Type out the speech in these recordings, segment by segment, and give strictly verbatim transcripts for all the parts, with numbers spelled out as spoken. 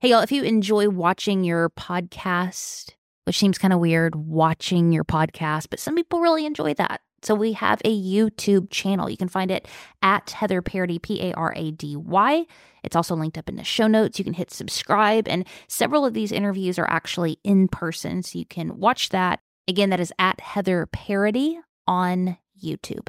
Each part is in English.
Hey, y'all, if you enjoy watching your podcast, which seems kind of weird, watching your podcast, but some people really enjoy that. So we have a YouTube channel. You can find it at Heather Parady, P A R A D Y. It's also linked up in the show notes. You can hit subscribe, and several of these interviews are actually in person, so you can watch that. Again, that is at Heather Parady on YouTube.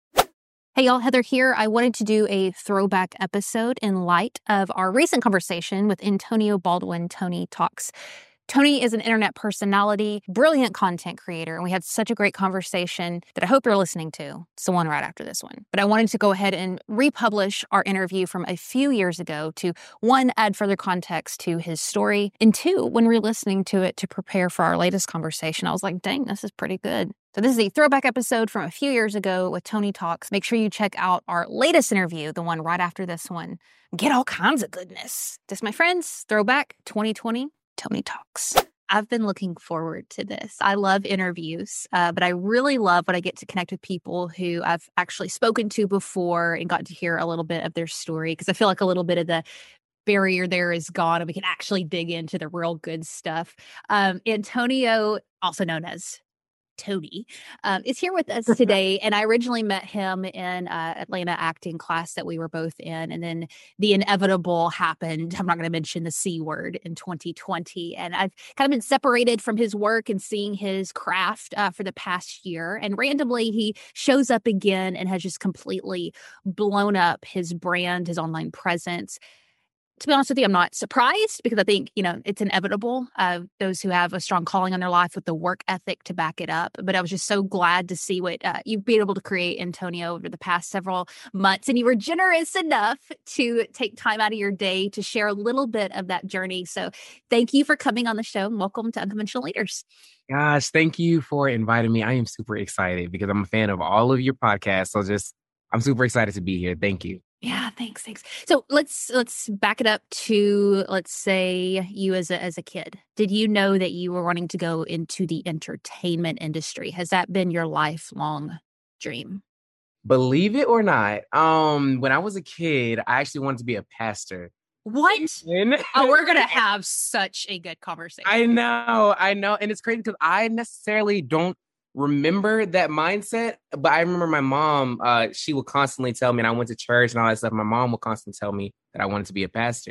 Hey y'all, Heather here. I wanted to do a throwback episode in light of our recent conversation with Antonio Baldwin, Tony Talks. Tony is an internet personality, brilliant content creator, and we had such a great conversation that I hope you're listening to. It's the one right after this one. But I wanted to go ahead and republish our interview from a few years ago to, one, add further context to his story, and two, when re-listening to it to prepare for our latest conversation, I was like, dang, this is pretty good. So this is a throwback episode from a few years ago with Tony Talks. Make sure you check out our latest interview, the one right after this one. Get all kinds of goodness. This, my friends, Throwback twenty twenty. Tony Talks. I've been looking forward to this. I love interviews, uh, but I really love when I get to connect with people who I've actually spoken to before and got to hear a little bit of their story, because I feel like a little bit of the barrier there is gone and we can actually dig into the real good stuff. Um, Antonio, also known as Tony, um, is here with us today. And I originally met him in uh, Atlanta acting class that we were both in. And then the inevitable happened. I'm not going to mention the C word in twenty twenty. And I've kind of been separated from his work and seeing his craft uh, for the past year. And randomly, he shows up again and has just completely blown up his brand, his online presence. To be honest with you, I'm not surprised, because I think, you know, it's inevitable. Uh, those who have a strong calling on their life with the work ethic to back it up. But I was just so glad to see what uh, you've been able to create, Antonio, over the past several months. And you were generous enough to take time out of your day to share a little bit of that journey. So thank you for coming on the show, and welcome to Unconventional Leaders. Gosh, thank you for inviting me. I am super excited because I'm a fan of all of your podcasts. So just, I'm super excited to be here. Thank you. Yeah, thanks, thanks. So let's let's back it up to, let's say, you as a as a kid. Did you know that you were wanting to go into the entertainment industry? Has that been your lifelong dream? Believe it or not, um, when I was a kid, I actually wanted to be a pastor. What? Oh, we're gonna have such a good conversation. I know, I know, and it's crazy because I necessarily don't remember that mindset, but I remember my mom, uh, she would constantly tell me, and I went to church and all that stuff. My mom would constantly tell me that I wanted to be a pastor.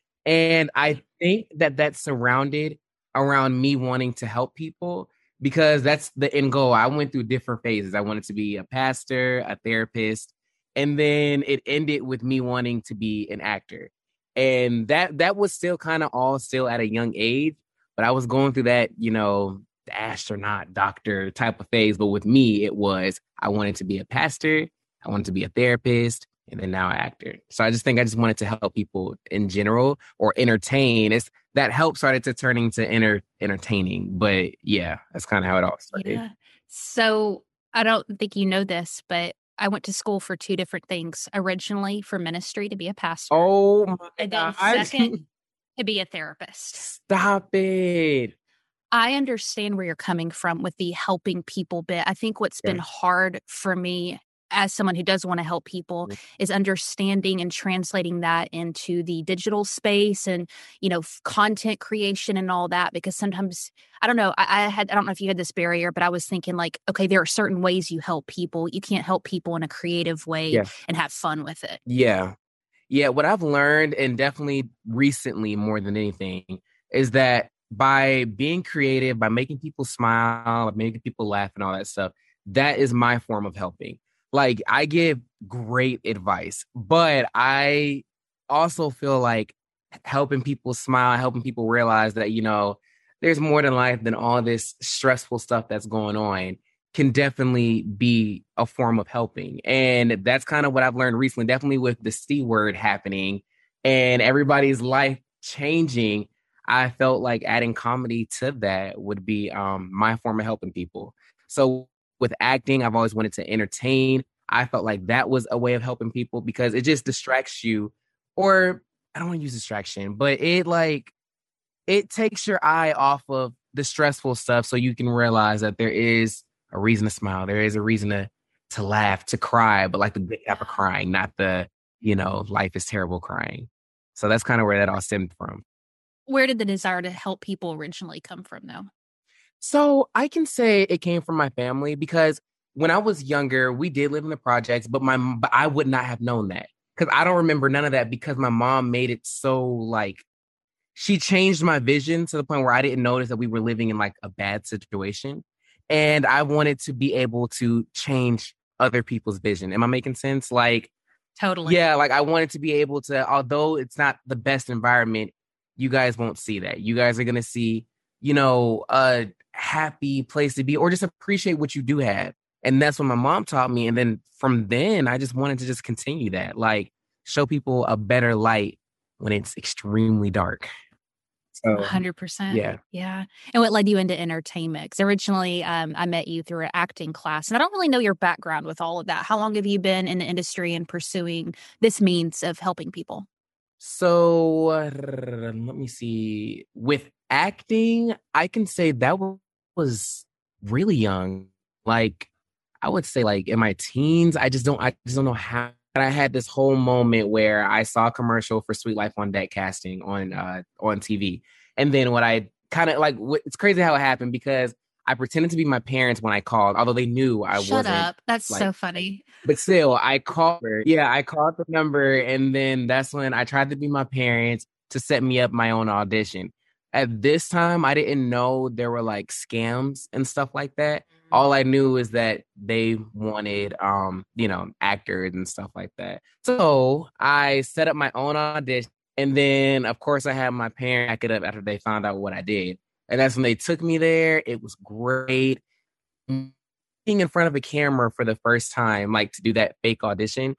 And I think that that's surrounded around me wanting to help people, because that's the end goal. I went through different phases. I wanted to be a pastor, a therapist, and then it ended with me wanting to be an actor. And that that was still kind of all still at a young age, but I was going through that, you know, the astronaut, doctor type of phase. But with me, it was, I wanted to be a pastor, I wanted to be a therapist, and then now an actor. So I just think I just wanted to help people in general, or entertain. It's that help started to turn into enter, entertaining. But yeah, that's kind of how it all started. Yeah. So I don't think you know this, but I went to school for two different things. Originally for ministry, to be a pastor. Oh my and then God. second, to be a therapist. Stop it. I understand where you're coming from with the helping people bit. I think what's been Yeah. hard for me as someone who does want to help people Mhm. is understanding and translating that into the digital space and, you know, f- content creation and all that. Because sometimes, I don't know, I, I had, I don't know if you had this barrier, but I was thinking like, okay, there are certain ways you help people. You can't help people in a creative way Yeah. and have fun with it. Yeah. Yeah. What I've learned, and definitely recently more than anything, is that by being creative, by making people smile, by making people laugh and all that stuff, that is my form of helping. Like, I give great advice, but I also feel like helping people smile, helping people realize that, you know, there's more to life than all this stressful stuff that's going on, can definitely be a form of helping. And that's kind of what I've learned recently, definitely with the C word happening and everybody's life changing. I felt like adding comedy to that would be um, my form of helping people. So with acting, I've always wanted to entertain. I felt like that was a way of helping people because it just distracts you, or I don't want to use distraction, but it like, it takes your eye off of the stressful stuff so you can realize that there is a reason to smile. There is a reason to, to laugh, to cry, but like the good type of crying, not the, you know, life is terrible crying. So that's kind of where that all stemmed from. Where did the desire to help people originally come from, though? So I can say it came from my family because when I was younger, we did live in the projects, but my but I would not have known that because I don't remember none of that because my mom made it so like she changed my vision to the point where I didn't notice that we were living in like a bad situation. And I wanted to be able to change other people's vision. Am I making sense? Like, Totally. yeah, like I wanted to be able to, although it's not the best environment, you guys won't see that. You guys are going to see, you know, a happy place to be or just appreciate what you do have. And that's what my mom taught me. And then from then, I just wanted to just continue that, like show people a better light when it's extremely dark. So, one hundred percent. yeah. Yeah. And what led you into entertainment? Because originally um, I met you through an acting class, and I don't really know your background with all of that. How long have you been in the industry and pursuing this means of helping people? So uh, let me see. With acting, I can say that was really young. Like I would say like in my teens, I just don't I just don't know how. And I had this whole moment where I saw a commercial for Sweet Life on Deck casting on uh on T V. And then what I kind of like what, it's crazy how it happened because I pretended to be my parents when I called, although they knew I Shut wasn't. up. That's like, so funny. But still, I called her. Yeah, I called the number, and then that's when I tried to be my parents to set me up my own audition. At this time, I didn't know there were like scams and stuff like that. All I knew is that they wanted, um, you know, actors and stuff like that. So I set up my own audition, and then of course I had my parents back it up after they found out what I did, and that's when they took me there. It was great being in front of a camera for the first time, like to do that fake audition,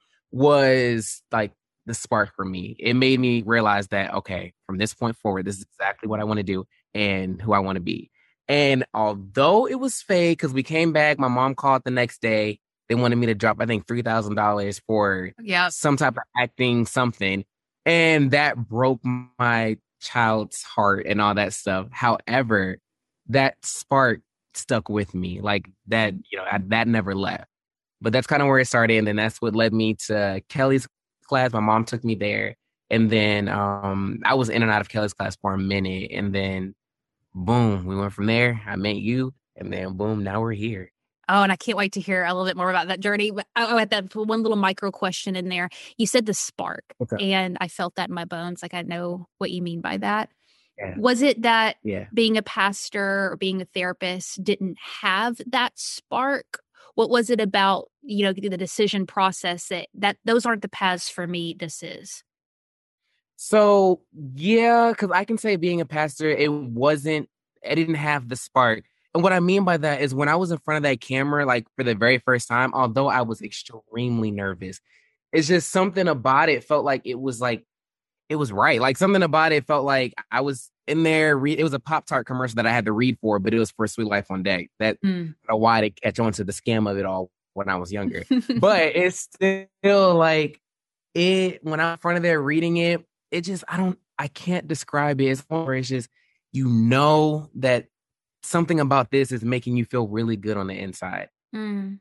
was like the spark for me. It made me realize that, okay, from this point forward, this is exactly what I want to do and who I want to be. And although it was fake, because we came back, my mom called the next day. They wanted me to drop, I think, three thousand dollars for Yeah. some type of acting, something. And that broke my child's heart and all that stuff. However, that spark stuck with me, like that, you know, I, that never left. But that's kind of where it started. And then that's what led me to Kelly's class. My mom took me there. And then um, I was in and out of Kelly's class for a minute. And then boom, we went from there. I met you. And then boom, now we're here. Oh, and I can't wait to hear a little bit more about that journey. But I had that one little micro question in there. You said the spark, Okay. and I felt that in my bones. Like I know what you mean by that. Yeah. Was it that Yeah. being a pastor or being a therapist didn't have that spark? What was it about, you know, the decision process that, that those aren't the paths for me, this is? So, yeah, because I can say being a pastor, it wasn't, I didn't have the spark. And what I mean by that is when I was in front of that camera, like for the very first time, although I was extremely nervous, it's just something about it felt like it was like, it was right. Like something about it felt like I was in there. Re- it was a Pop-Tart commercial that I had to read for, but it was for Sweet Life on Deck. That Mm. I don't know why to catch on to the scam of it all when I was younger. But it's still like it, when I'm in front of there reading it, it just, I don't, I can't describe it. It's more, it's just, you know that something about this is making you feel really good on the inside. Mm.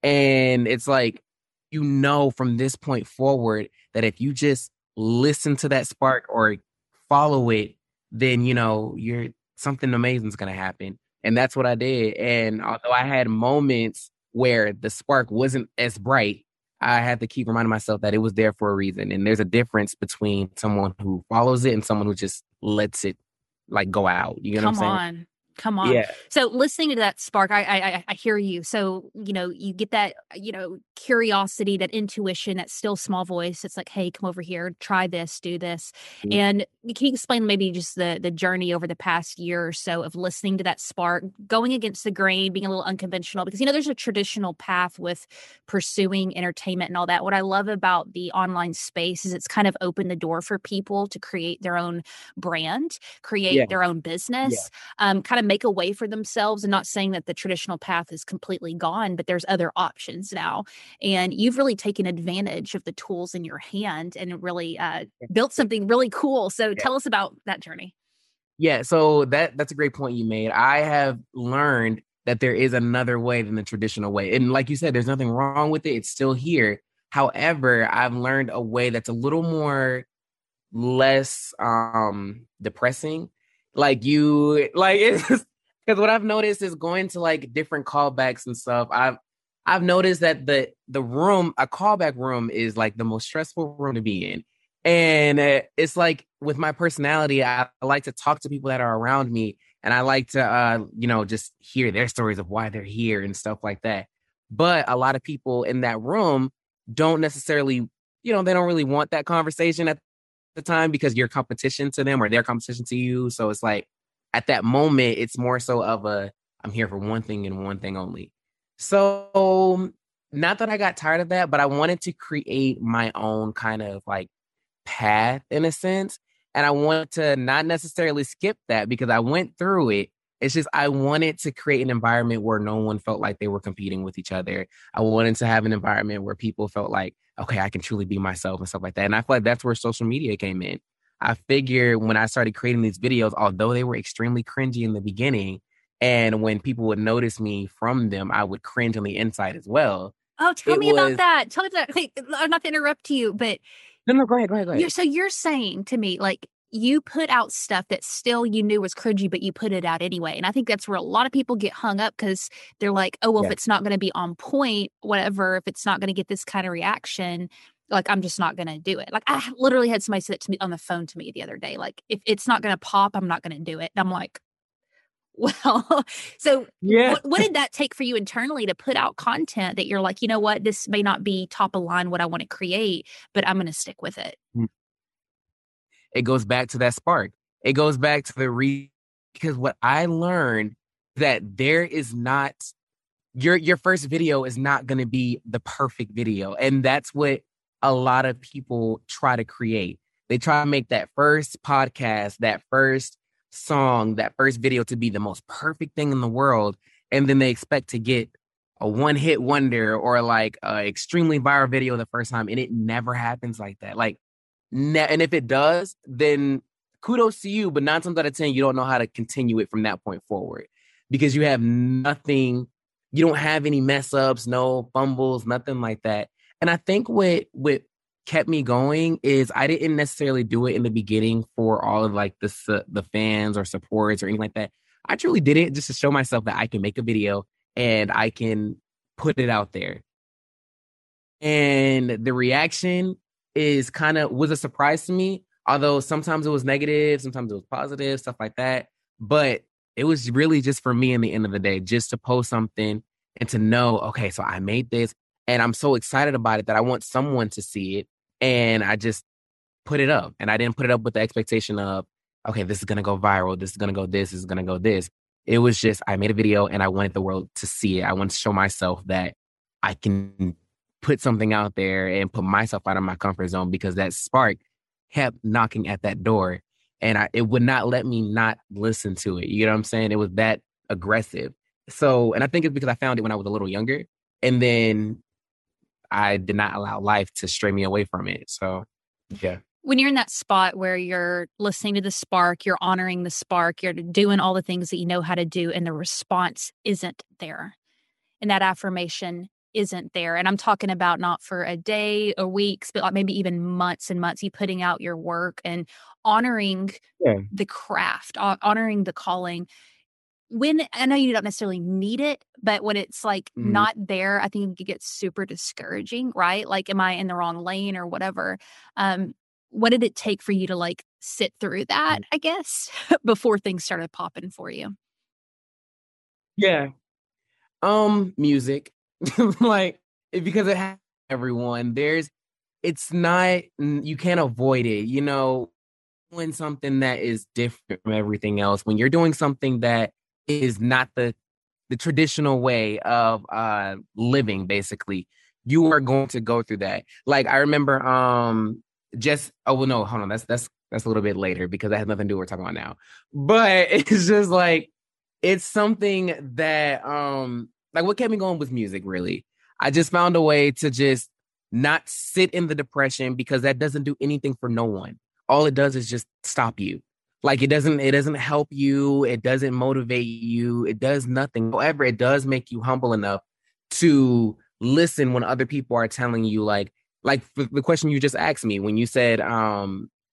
And it's like, you know, from this point forward that if you just listen to that spark or follow it, then, you know, you're something amazing is going to happen. And that's what I did. And although I had moments where the spark wasn't as bright, I had to keep reminding myself that it was there for a reason. And there's a difference between someone who follows it and someone who just lets it like go out. You know Come what I'm saying? on. Come on. Yeah. So listening to that spark, I, I I hear you. So, you know, you get that, you know, curiosity, that intuition, that still small voice. It's like, hey, come over here, try this, do this. Mhm. And can you explain maybe just the the journey over the past year or so of listening to that spark, going against the grain, being a little unconventional? Because, you know, there's a traditional path with pursuing entertainment and all that. What I love about the online space is it's kind of opened the door for people to create their own brand, create Yeah. their own business, um, kind of make a way for themselves. And not saying that the traditional path is completely gone, but there's other options now. And you've really taken advantage of the tools in your hand and really uh, built something really cool. So Yeah. tell us about that journey. Yeah, so that that's a great point you made. I have learned that there is another way than the traditional way. And like you said, there's nothing wrong with it. It's still here. However, I've learned a way that's a little more less um depressing. Like you like it's because what I've noticed is going to like different callbacks and stuff. I've I've noticed that the the room, a callback room is like the most stressful room to be in. And uh, it's like with my personality, I, I like to talk to people that are around me and I like to uh you know just hear their stories of why they're here and stuff like that. But a lot of people in that room don't necessarily, you know, they don't really want that conversation at the time because you're competition to them or their competition to you. So it's like at that moment, it's more so of a I'm here for one thing and one thing only. So not that I got tired of that, but I wanted to create my own kind of like path in a sense. And I wanted to not necessarily skip that because I went through it. It's just I wanted to create an environment where no one felt like they were competing with each other. I wanted to have an environment where people felt like, okay, I can truly be myself and stuff like that. And I feel like that's where social media came in. I figured when I started creating these videos, although they were extremely cringy in the beginning, and when people would notice me from them, I would cringe on the inside as well. Oh, tell It me about was that. Tell me that. Hey, not to interrupt you, but no, no, go ahead, go ahead, go you're ahead. so you're saying to me like you put out stuff that still you knew was cringy, but you put it out anyway. And I think that's where a lot of people get hung up because they're like, oh, well, if Yeah. it's not going to be on point, whatever, if it's not going to get this kind of reaction, like I'm just not going to do it. Like I literally had somebody say that to me on the phone to me the other day. Like if it's not going to pop, I'm not going to do it. And I'm like, well, so Yeah. what, what did that take for you internally to put out content that you're like, you know what, this may not be top of line what I want to create, but I'm going to stick with it. It goes back to that spark. It goes back to the re because what I learned that there is not your your first video is not going to be the perfect video, and that's what a lot of people try to create. They try to make that first podcast, that first song, that first video to be the most perfect thing in the world, and then they expect to get a one hit wonder or like a extremely viral video the first time, and it never happens like that. Like Ne- and if it does, then kudos to you. But nine times out of ten, you don't know how to continue it from that point forward because you have nothing. You don't have any mess ups, no fumbles, nothing like that. And I think what what kept me going is I didn't necessarily do it in the beginning for all of like the su- the fans or supports or anything like that. I truly did it just to show myself that I can make a video and I can put it out there. And the reaction is kind of was a surprise to me. Although sometimes it was negative, sometimes it was positive, stuff like that. But it was really just for me in the end of the day, just to post something and to know, okay, so I made this and I'm so excited about it that I want someone to see it. And I just put it up. And I didn't put it up with the expectation of, okay, this is gonna go viral, this is gonna go this, this is gonna go this. It was just I made a video and I wanted the world to see it. I wanted to show myself that I can put something out there and put myself out of my comfort zone because that spark kept knocking at that door and I, it would not let me not listen to it. You know what I'm saying? It was that aggressive. So, and I think it's because I found it when I was a little younger and then I did not allow life to stray me away from it. So, yeah. When you're in that spot where you're listening to the spark, you're honoring the spark, you're doing all the things that you know how to do, and the response isn't there. And that affirmation isn't there. And I'm talking about not for a day or weeks, but like maybe even months and months, you putting out your work and honoring Yeah. the craft, honoring the calling. When I know you don't necessarily need it, but when it's like Mhm. not there, I think it gets super discouraging, right? Like, am I in the wrong lane or whatever? Um, what did it take for you to like sit through that, I guess, before things started popping for you? Yeah. Um, music. Like, it- because it has everyone. There's it's not you can't avoid it. You know, doing something that is different from everything else, when you're doing something that is not the the traditional way of uh living, basically, you are going to go through that. Like I remember um just oh well no, hold on, that's that's that's a little bit later because that has nothing to do with what we're talking about now. But it's just like it's something that um like what kept me going was music, really. I just found a way to just not sit in the depression because that doesn't do anything for no one. All it does is just stop you. Like it doesn't it doesn't help you, it doesn't motivate you, it does nothing. However, it does make you humble enough to listen when other people are telling you like like the question you just asked me when you said um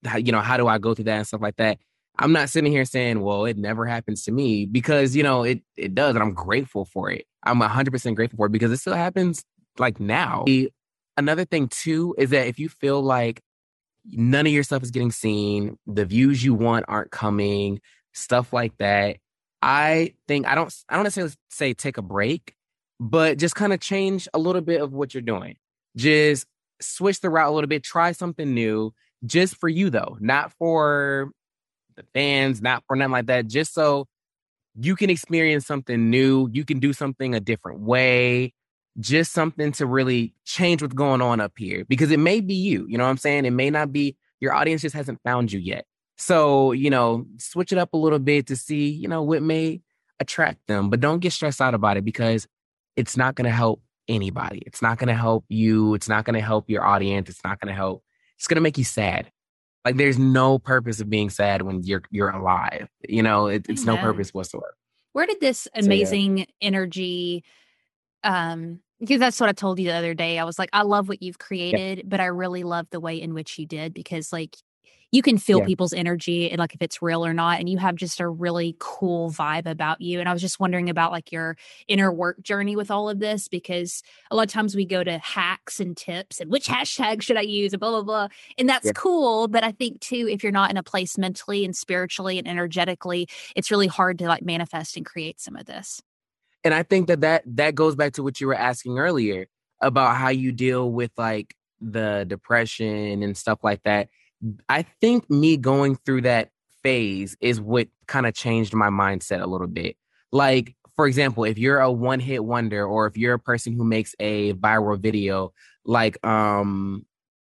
how, you know, how do I go through that and stuff like that? I'm not sitting here saying, well, it never happens to me because, you know, it, it does. And I'm grateful for it. I'm one hundred percent grateful for it because it still happens like now. Another thing, too, is that if you feel like none of your stuff is getting seen, the views you want aren't coming, stuff like that, I think I don't I don't necessarily say take a break, but just kind of change a little bit of what you're doing. Just switch the route a little bit, try something new, just for you though, not for the fans, not for nothing like that, just so you can experience something new, you can do something a different way, just something to really change what's going on up here because it may be you, you know what I'm saying? It may not be, your audience just hasn't found you yet. So, you know, switch it up a little bit to see, you know, what may attract them, but don't get stressed out about it because it's not going to help anybody. It's not going to help you. It's not going to help your audience. It's not going to help. It's going to make you sad. Like there's no purpose of being sad when you're you're alive. You know, it, it's no purpose whatsoever. Where did this amazing so, yeah. energy, um, because that's what I told you the other day. I was like, I love what you've created, yeah. but I really love the way in which you did because like you can feel yeah. people's energy and like if it's real or not. And you have just a really cool vibe about you. And I was just wondering about like your inner work journey with all of this, because a lot of times we go to hacks and tips and which hashtag should I use and blah, blah, blah. And that's yeah. cool. But I think too, if you're not in a place mentally and spiritually and energetically, it's really hard to like manifest and create some of this. And I think that that, that goes back to what you were asking earlier about how you deal with like the depression and stuff like that. I think me going through that phase is what kind of changed my mindset a little bit. Like, for example, if you're a one hit wonder or if you're a person who makes a viral video, like, um,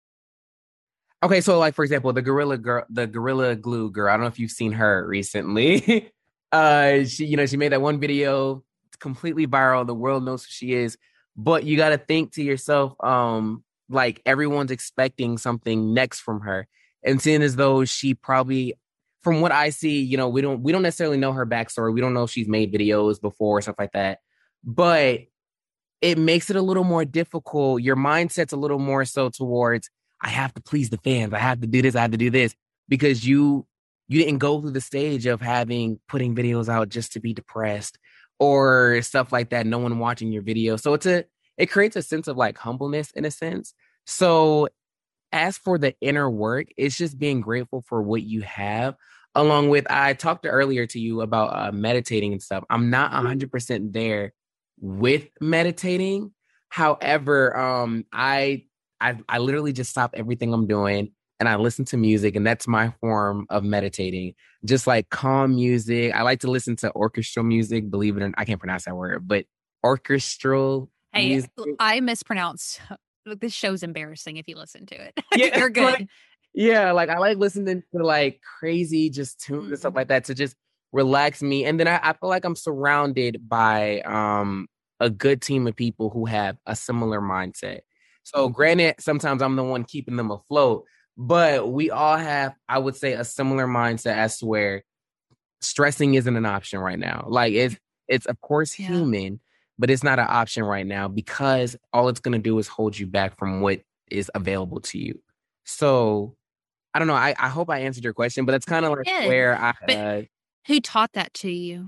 okay, so like, for example, the Gorilla Girl, the Gorilla Glue girl, I don't know if you've seen her recently. uh, she, you know, she made that one video completely viral. The world knows who she is, but you got to think to yourself, um, like everyone's expecting something next from her. And seeing as though she probably, from what I see, you know, we don't we don't necessarily know her backstory. We don't know if she's made videos before or stuff like that. But it makes it a little more difficult. Your mindset's a little more so towards, I have to please the fans. I have to do this. I have to do this. Because you you didn't go through the stage of having putting videos out just to be depressed or stuff like that. No one watching your video. So it's a it creates a sense of like humbleness in a sense. So as for the inner work, it's just being grateful for what you have. Along with, I talked earlier to you about uh, meditating and stuff. I'm not one hundred percent there with meditating. However, um, I, I I literally just stop everything I'm doing and I listen to music, and that's my form of meditating. Just like calm music. I like to listen to orchestral music. Believe it or not, I can't pronounce that word, but orchestral. Hey, music. I mispronounce. This show's embarrassing if you listen to it. Yeah, you're good. Like, yeah, like I like listening to like crazy just tunes mm-hmm. and stuff like that to just relax me. And then I, I feel like I'm surrounded by um a good team of people who have a similar mindset. So granted, sometimes I'm the one keeping them afloat, but we all have, I would say, a similar mindset as to where stressing isn't an option right now. Like it's it's of course yeah. human, but it's not an option right now because all it's going to do is hold you back from what is available to you. So I don't know. I, I hope I answered your question, but that's kind of like yeah, where I... Uh, who taught that to you?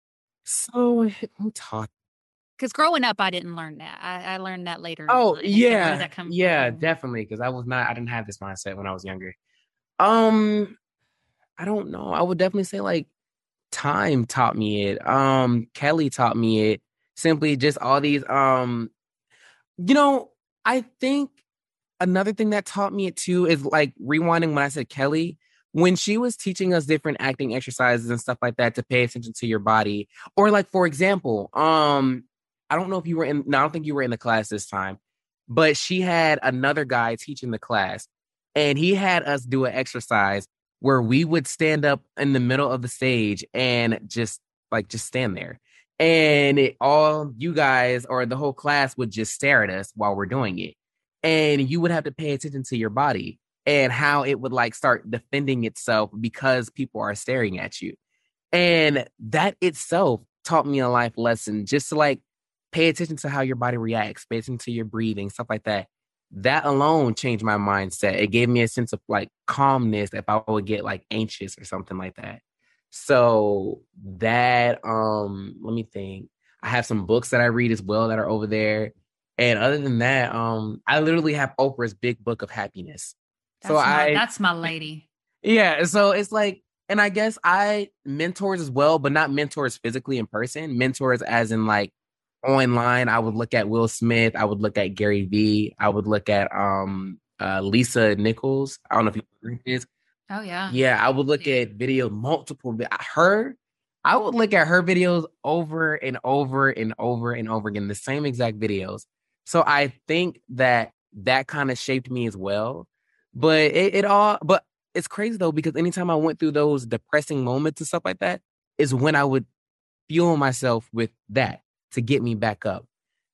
So who taught? Because growing up, I didn't learn that. I, I learned that later. Oh, yeah. Where does that come yeah, from? Definitely. Because I was not, I didn't have this mindset when I was younger. Um, I don't know. I would definitely say like time taught me it. Um, Kelly taught me it. Simply just all these, um, you know, I think another thing that taught me it too is like rewinding when I said Kelly, when she was teaching us different acting exercises and stuff like that to pay attention to your body. Or like, for example, um, I don't know if you were in, no, I don't think you were in the class this time, but she had another guy teaching the class and he had us do an exercise where we would stand up in the middle of the stage and just like, just stand there. And it, all you guys or the whole class would just stare at us while we're doing it. And you would have to pay attention to your body and how it would like start defending itself because people are staring at you. And that itself taught me a life lesson just to like pay attention to how your body reacts, pay attention to your breathing, stuff like that. that alone changed my mindset. It gave me a sense of like calmness if I would get like anxious or something like that. So that um let me think. I have some books that I read as well that are over there. And other than that, um I literally have Oprah's Big Book of Happiness. So That's my I that's my lady. yeah, so it's like, and I guess I mentors as well, but not mentors physically in person. Mentors as in like online. I would look at Will Smith. I would look at Gary Vee. I would look at um uh, Lisa Nichols. I don't know if you know who it is. Oh yeah. Yeah, I would look at video multiple vi- her. I would look at her videos over and over and over and over again, the same exact videos. So I think that that kind of shaped me as well. But it, it all, but it's crazy though, because anytime I went through those depressing moments and stuff like that, is when I would fuel myself with that to get me back up.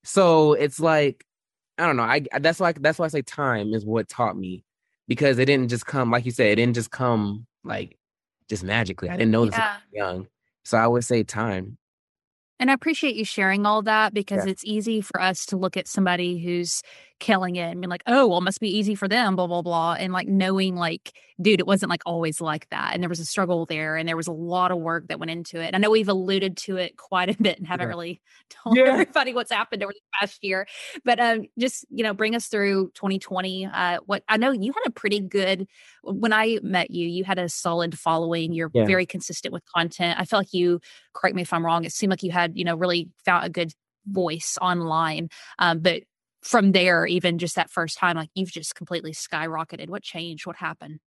So it's like, I don't know. I that's why that's why I say time is what taught me, because it didn't just come, like you said, it didn't just come like just magically. I didn't know this when I Yeah. was young. So I would say time. And I appreciate you sharing all that because Yeah. it's easy for us to look at somebody who's killing it and be like, oh, well, it must be easy for them, blah, blah, blah. And like knowing, like, dude, it wasn't like always like that. And there was a struggle there and there was a lot of work that went into it. I know we've alluded to it quite a bit and haven't Yeah. really told Yeah. everybody what's happened over the past year. But um, just, you know, bring us through twenty twenty. Uh, what I know you had a pretty good, when I met you, you had a solid following. You're Yeah. very consistent with content. I feel like you, correct me if I'm wrong, it seemed like you had, you know, really found a good voice online. Um, but from there, even just that first time, like you've just completely skyrocketed. What changed? What happened?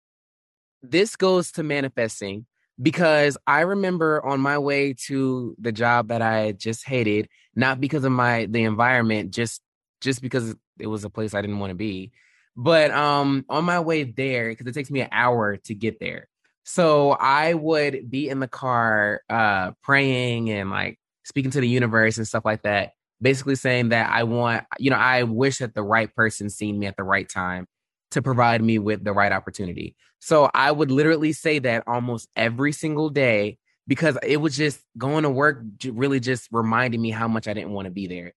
This goes to manifesting, because I remember on my way to the job that I just hated, not because of my the environment, just just because it was a place I didn't want to be. But um on my way there, because it takes me an hour to get there. So I would be in the car uh praying and like speaking to the universe and stuff like that, basically saying that I want, you know, I wish that the right person seen me at the right time to provide me with the right opportunity. So I would literally say that almost every single day, because it was just going to work j- really just reminding me how much I didn't want to be there.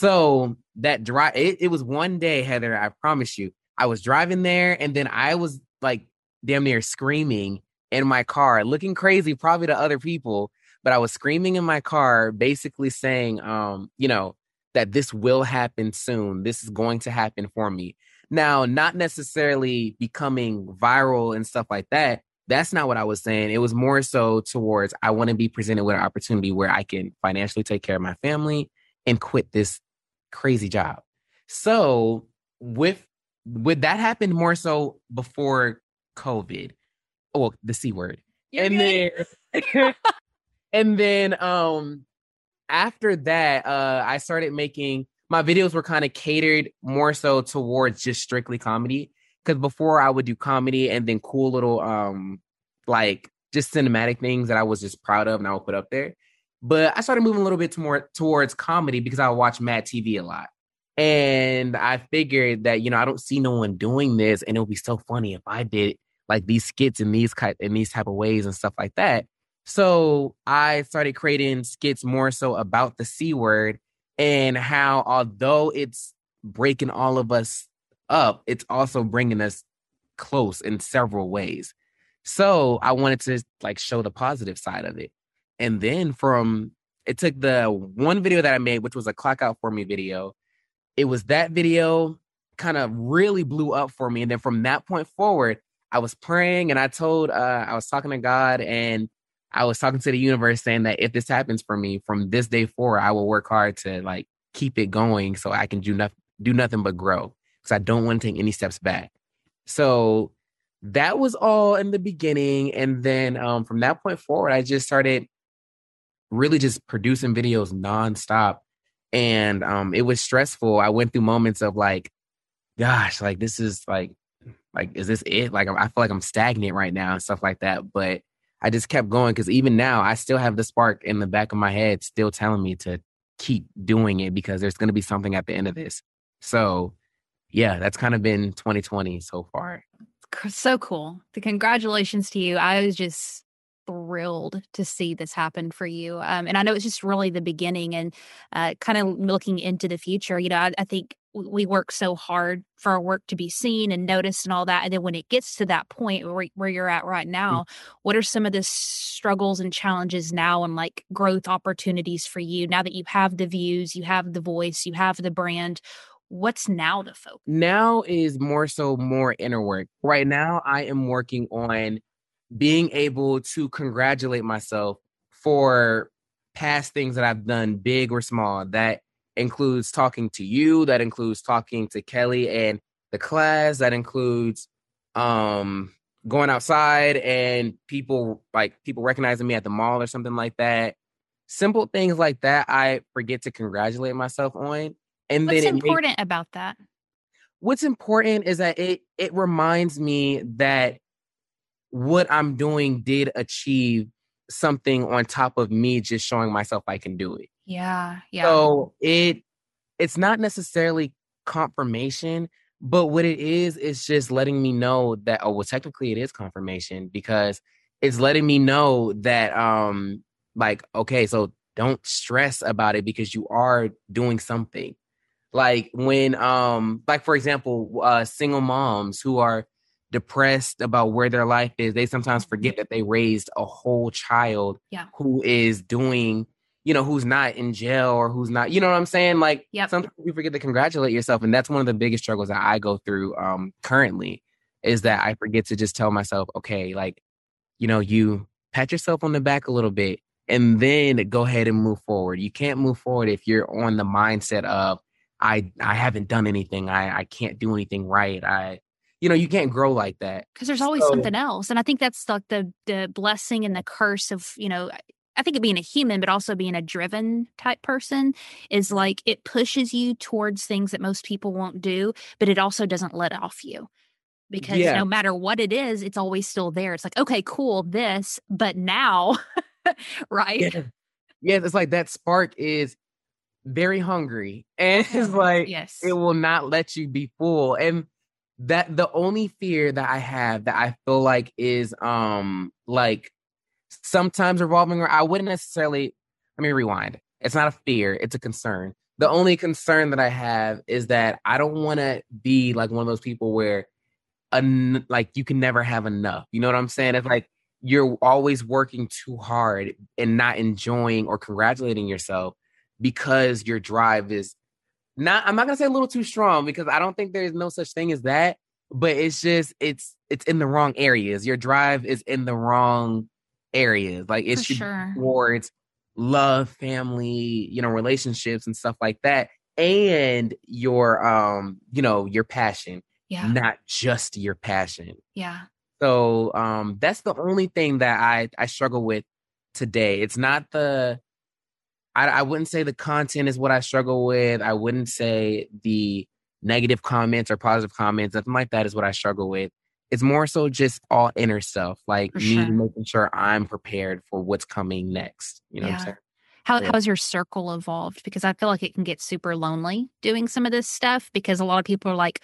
So that drive, it, it was one day, Heather, I promise you, I was driving there and then I was like damn near screaming in my car, looking crazy probably to other people, but I was screaming in my car, basically saying, um, you know, that this will happen soon. This is going to happen for me. Now, not necessarily becoming viral and stuff like that. That's not what I was saying. It was more so towards I want to be presented with an opportunity where I can financially take care of my family and quit this crazy job. So with with that happened more so before COVID. Oh, the C word. You're and good. then and then um after that, uh, I started making my videos were kind of catered more so towards just strictly comedy. Because before I would do comedy and then cool little um like just cinematic things that I was just proud of and I would put up there. But I started moving a little bit to more towards comedy because I watch Mad T V a lot. And I figured that, you know, I don't see no one doing this, and it would be so funny if I did like these skits in these kind in these type of ways and stuff like that. So I started creating skits more so about the C word and how, although it's breaking all of us up, it's also bringing us close in several ways. So I wanted to like show the positive side of it. And then from it took the one video that I made, which was a clock out for me video. It was that video kind of really blew up for me. And then from that point forward, I was praying and I told, uh, I was talking to God and I was talking to the universe saying that if this happens for me from this day forward, I will work hard to like keep it going so I can do nothing, do nothing but grow, because I don't want to take any steps back. So that was all in the beginning. And then um, from that point forward, I just started really just producing videos nonstop. And um, it was stressful. I went through moments of like, gosh, like this is like, like, is this it? Like, I feel like I'm stagnant right now and stuff like that. But I just kept going because even now I still have the spark in the back of my head still telling me to keep doing it because there's going to be something at the end of this. So yeah, that's kind of been twenty twenty so far. So cool. The congratulations to you. I was just thrilled to see this happen for you. Um, and I know it's just really the beginning and uh, kind of looking into the future. You know, I, I think w- we work so hard for our work to be seen and noticed and all that. And then when it gets to that point where, where you're at right now, what are some of the struggles and challenges now and like growth opportunities for you now that you have the views, you have the voice, you have the brand? What's now the focus? Now is more so more inner work. Right now, I am working on being able to congratulate myself for past things that I've done, big or small. That includes talking to you, that includes talking to Kelly and the class, that includes um, going outside and people like people recognizing me at the mall or something like that. Simple things like that, I forget to congratulate myself on. And What's then it makes important about that? what's important is that it it reminds me that what I'm doing did achieve something on top of me just showing myself I can do it. Yeah, yeah. So it it's not necessarily confirmation, but what it is is just letting me know that, oh well, technically it is confirmation because it's letting me know that um like okay, so don't stress about it because you are doing something. Like when um like for example, uh single moms who are depressed about where their life is, they sometimes forget that they raised a whole child Yeah. who is doing, you know, who's not in jail or who's not, you know what I'm saying? Like Yep. sometimes you forget to congratulate yourself. And that's one of the biggest struggles that I go through um currently is that I forget to just tell myself, okay, like, you know, you pat yourself on the back a little bit and then go ahead and move forward. You can't move forward if you're on the mindset of I I haven't done anything. I I can't do anything right. I you know, you can't grow like that. Because there's always So something else. And I think that's like the the blessing and the curse of, you know, I think of being a human, but also being a driven type person is like it pushes you towards things that most people won't do, but it also doesn't let off you. Because yeah, no matter what it is, it's always still there. It's like, okay, cool, this, but now, right? yeah, yeah. It's like that spark is very hungry, and it's like it Yes. will not let you be full. And that the only fear that I have that I feel like is um like sometimes revolving around. I wouldn't necessarily. Let me rewind. It's not a fear; it's a concern. The only concern that I have is that I don't want to be like one of those people where en- like you can never have enough. You know what I'm saying? It's like you're always working too hard and not enjoying or congratulating yourself because your drive is not, I'm not gonna say a little too strong because I don't think there's no such thing as that, but it's just it's it's in the wrong areas. Your drive is in the wrong areas. Like it For should be sure. towards love, family, you know, relationships and stuff like that. And your um, you know, your passion, Yeah. not just your passion. Yeah. So um that's the only thing that I I struggle with today. It's not the I, I wouldn't say the content is what I struggle with. I wouldn't say the negative comments or positive comments, nothing like that is what I struggle with. It's more so just all inner stuff, like For me sure. making sure I'm prepared for what's coming next. You know what I'm Yeah. saying? How Yeah. how's your circle evolved? Because I feel like it can get super lonely doing some of this stuff because a lot of people are like,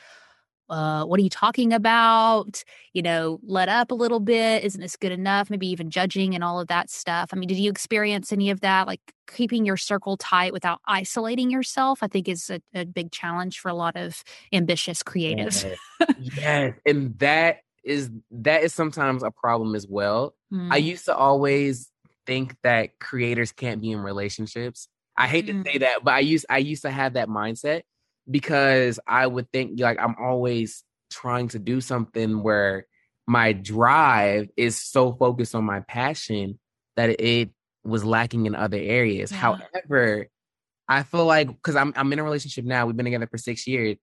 uh, what are you talking about? You know, let up a little bit. Isn't this good enough? Maybe even judging and all of that stuff. I mean, did you experience any of that? Like keeping your circle tight without isolating yourself, I think is a, a big challenge for a lot of ambitious creatives. Yes. Yes. And that is that is sometimes a problem as well. I Mm. used to always think that creators can't be in relationships. I hate to say Mm. that, but I used I used to have that mindset because I would think like I'm always trying to do something where my drive is so focused on my passion that it was lacking in other areas. Yeah. However, I feel like because I'm I'm in a relationship now, we've been together for six years,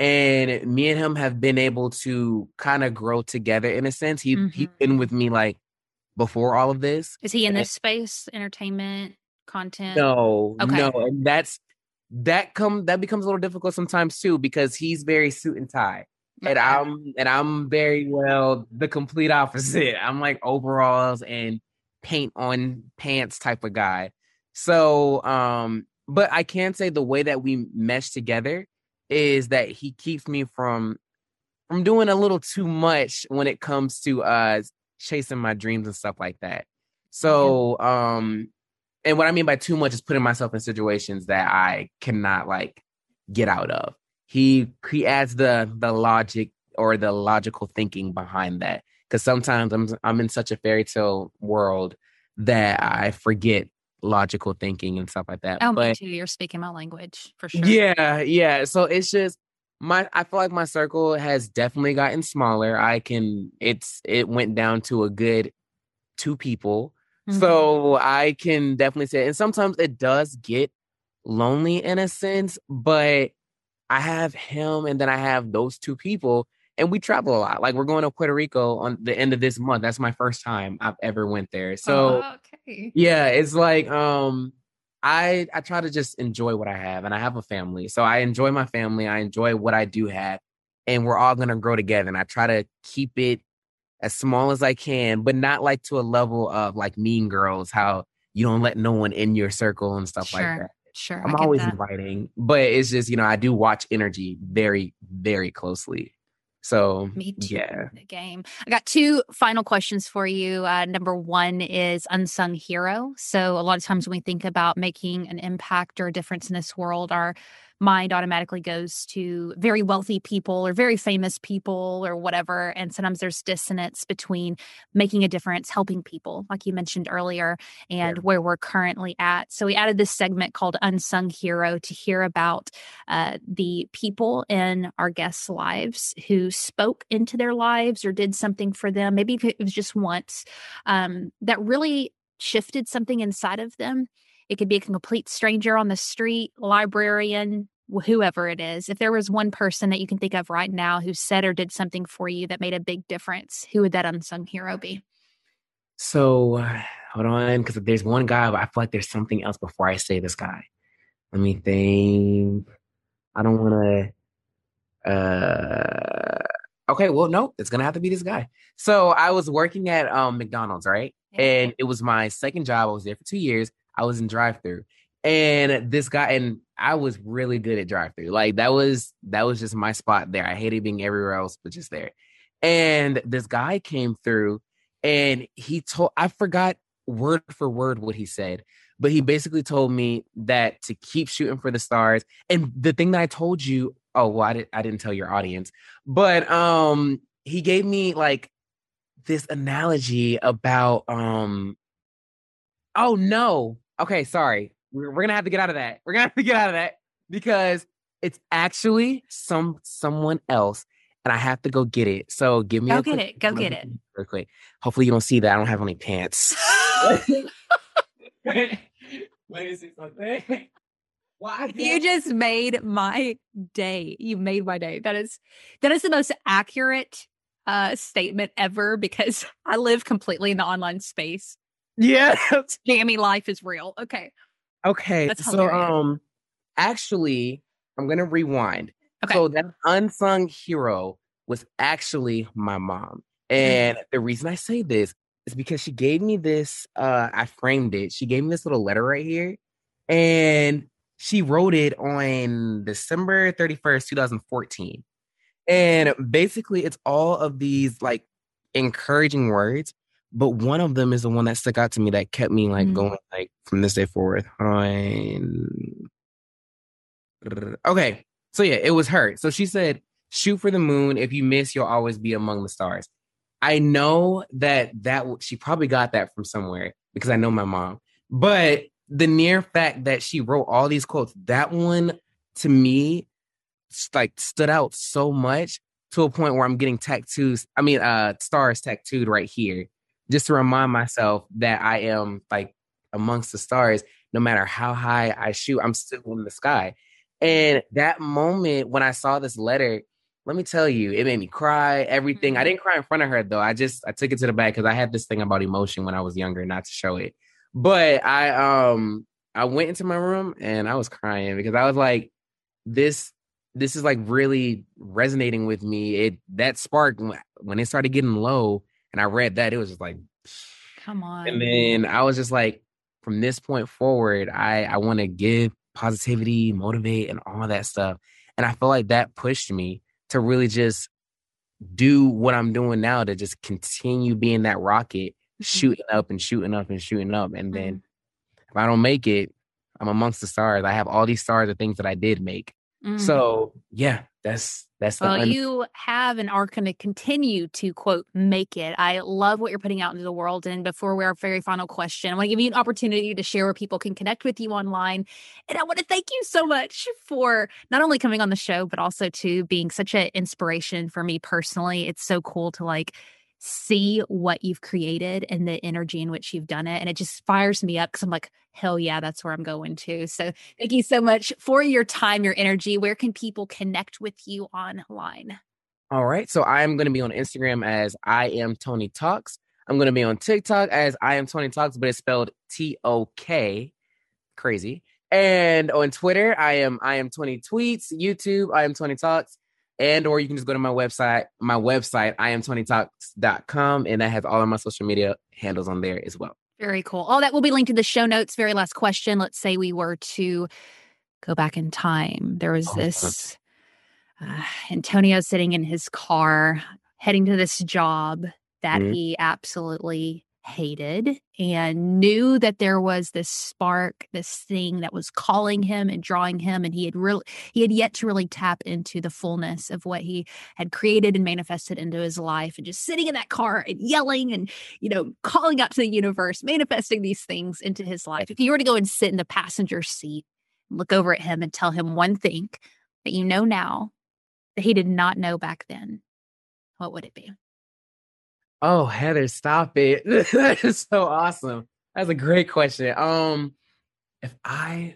and me and him have been able to kind of grow together in a sense. He he's Mhm. been with me like before all of this. Is he in And this space, entertainment, content? no, no, Okay. and that's that come that becomes a little difficult sometimes too because he's very suit and tie, and Okay. I'm and I'm very well the complete opposite. I'm like overalls and paint on pants type of guy. So, um, but I can say the way that we mesh together is that he keeps me from from doing a little too much when it comes to uh chasing my dreams and stuff like that. So, um, and what I mean by too much is putting myself in situations that I cannot like get out of. He he adds the the logic or the logical thinking behind that. Because sometimes I'm I'm in such a fairy tale world that I forget logical thinking and stuff like that. Oh, but me too. You're speaking my language for sure. yeah, yeah. So it's just my I feel like my circle has definitely gotten smaller. I can it's it went down to a good two people. Mhm. So I can definitely say, and sometimes it does get lonely in a sense, but I have him and then I have those two people and we travel a lot. Like we're going to Puerto Rico on the end of this month. That's my first time I've ever went there. So Oh, okay. yeah, it's like um I I try to just enjoy what I have and I have a family. So I enjoy my family. I enjoy what I do have and we're all going to grow together and I try to keep it as small as I can, but not like to a level of like Mean Girls, how you don't let no one in your circle and stuff like Sure. that. Sure. I'm I get always that. inviting, but it's just, you know, I do watch energy very, very closely. So, Me too. yeah. The game. I got two final questions for you. Uh, number one is unsung hero. So a lot of times when we think about making an impact or a difference in this world, our mind automatically goes to very wealthy people or very famous people or whatever. And sometimes there's dissonance between making a difference, helping people, like you mentioned earlier, and Yeah. where we're currently at. So we added this segment called Unsung Hero to hear about uh, the people in our guests' lives who spoke into their lives or did something for them. Maybe if it was just once, um, that really shifted something inside of them. It could be a complete stranger on the street, librarian, wh- whoever it is. If there was one person that you can think of right now who said or did something for you that made a big difference, who would that unsung hero be? So, uh, hold on, because there's one guy, but I feel like there's something else before I say this guy. Let me think. I don't want to. Uh, okay, well, no, it's gonna have to be this guy. So I was working at um McDonald's, right? Yeah. And it was my second job. I was there for two years. I was in drive-through, and this guy, and I was really good at drive-through. Like that was that was just my spot there. I hated being everywhere else, but just there. And this guy came through, and he told I forgot word for word what he said, but he basically told me that to keep shooting for the stars. And the thing that I told you, oh well, I didn't I didn't tell your audience, but um, he gave me like this analogy about um oh no. Okay, sorry. We're, we're gonna have to get out of that. We're gonna have to get out of that because it's actually some someone else, and I have to go get it. So give me Go a get quick it. Go get it. real quick. Hopefully you don't see that. I don't have any pants. Let me see something. Why? You just made my day. You made my day. That is that is the most accurate uh statement ever because I live completely in the online space. Yeah. Jammy life is real. Okay. Okay. That's So hilarious. um actually I'm gonna rewind. Okay. So that unsung hero was actually my mom. And the reason I say this is because she gave me this, uh, I framed it. She gave me this little letter right here. And she wrote it on December thirty-first, twenty fourteen. And basically, it's all of these like encouraging words, but one of them is the one that stuck out to me that kept me like Mhm. going like from this day forward. On okay, so yeah, it was her. So she said, "Shoot for the moon. If you miss, you'll always be among the stars." I know that that w- she probably got that from somewhere because I know my mom. But the near fact that she wrote all these quotes, that one to me s- like stood out so much to a point where I'm getting tattoos. I mean, uh, stars tattooed right here, just to remind myself that I am like amongst the stars. No matter how high I shoot, I'm still in the sky. And that moment when I saw this letter, let me tell you, it made me cry. Everything. I Mhm. didn't cry in front of her though. I just I took it to the back because I had this thing about emotion when I was younger, not to show it. But I um I went into my room and I was crying because I was like, this this is like really resonating with me. It that spark when when it started getting low and I read that, it was just like, Come on. and then I was just like, from this point forward, I I want to give positivity, motivate, and all that stuff. And I feel like that pushed me to really just do what I'm doing now to just continue being that rocket shooting up and shooting up and shooting up. And then mm-hmm. if I don't make it, I'm amongst the stars. I have all these stars of things that I did make. Mm-hmm. So yeah, that's that's the well, un- you have and are going to continue to quote make it. I love what you're putting out into the world. And before our very final question, I want to give you an opportunity to share where people can connect with you online. And I want to thank you so much for not only coming on the show, but also to being such an inspiration for me personally. It's so cool to like see what you've created and the energy in which you've done it. And it just fires me up because I'm like, hell yeah, that's where I'm going to. So thank you so much for your time, your energy. Where can people connect with you online? All right. So I'm going to be on Instagram as I am Tony Talks. I'm going to be on TikTok as I am Tony Talks, but it's spelled T O K. Crazy. And on Twitter, I am I am Tony Tweets. YouTube, I am Tony Talks. And or you can just go to my website, my website, I am tony talks dot com. And that has all of my social media handles on there as well. Very cool. All that will be linked in the show notes. Very last question. Let's say we were to go back in time. There was oh, this uh, Antonio sitting in his car, heading to this job that mm-hmm. he absolutely hated and knew that there was this spark, this thing that was calling him and drawing him. And he had really, he had yet to really tap into the fullness of what he had created and manifested into his life, and just sitting in that car and yelling and, you know, calling out to the universe, manifesting these things into his life. If you were to go and sit in the passenger seat, look over at him and tell him one thing that you know now that he did not know back then, what would it be? Oh, Heather, stop it. That is so awesome. That's a great question. Um, if I,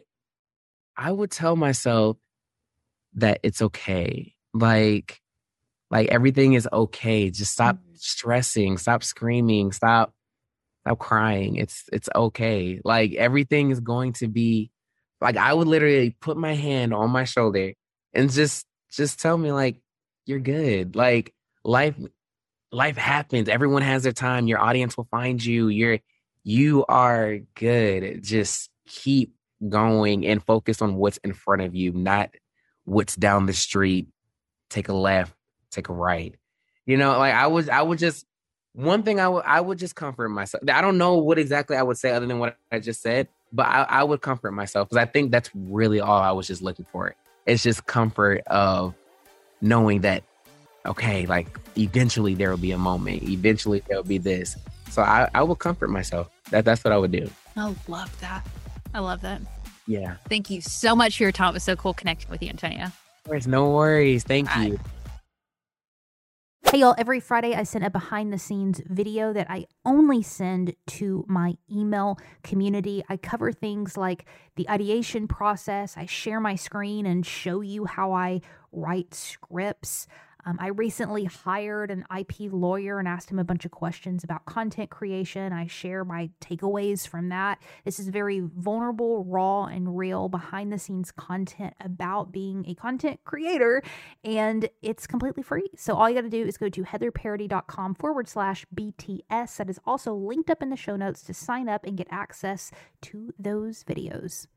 I would tell myself that it's okay. Like, like everything is okay. Just stop mm-hmm. stressing, stop screaming, stop, stop crying. It's, it's okay. Like everything is going to be, like, I would literally put my hand on my shoulder and just, just tell me like, you're good. Like life, Life happens. Everyone has their time. Your audience will find you. You're, you are good. Just keep going and focus on what's in front of you, not what's down the street. Take a left, take a right. You know, like I was, I would just, one thing I would, I would just comfort myself. I don't know what exactly I would say other than what I just said, but I, I would comfort myself because I think that's really all I was just looking for. It's just comfort of knowing that, okay, like eventually there will be a moment. Eventually there will be this. So I, I will comfort myself. That That's what I would do. I love that. I love that. Yeah. Thank you so much for your time. It was so cool connecting with you, Antonio. There's no worries. Thank Bye. you. Hey, y'all. Every Friday, I send a behind-the-scenes video that I only send to my email community. I cover things like the ideation process. I share my screen and show you how I write scripts. Um, I recently hired an I P lawyer and asked him a bunch of questions about content creation. I share my takeaways from that. This is very vulnerable, raw, and real behind-the-scenes content about being a content creator, and it's completely free. So all you got to do is go to heatherparody.com forward slash BTS. That is also linked up in the show notes to sign up and get access to those videos.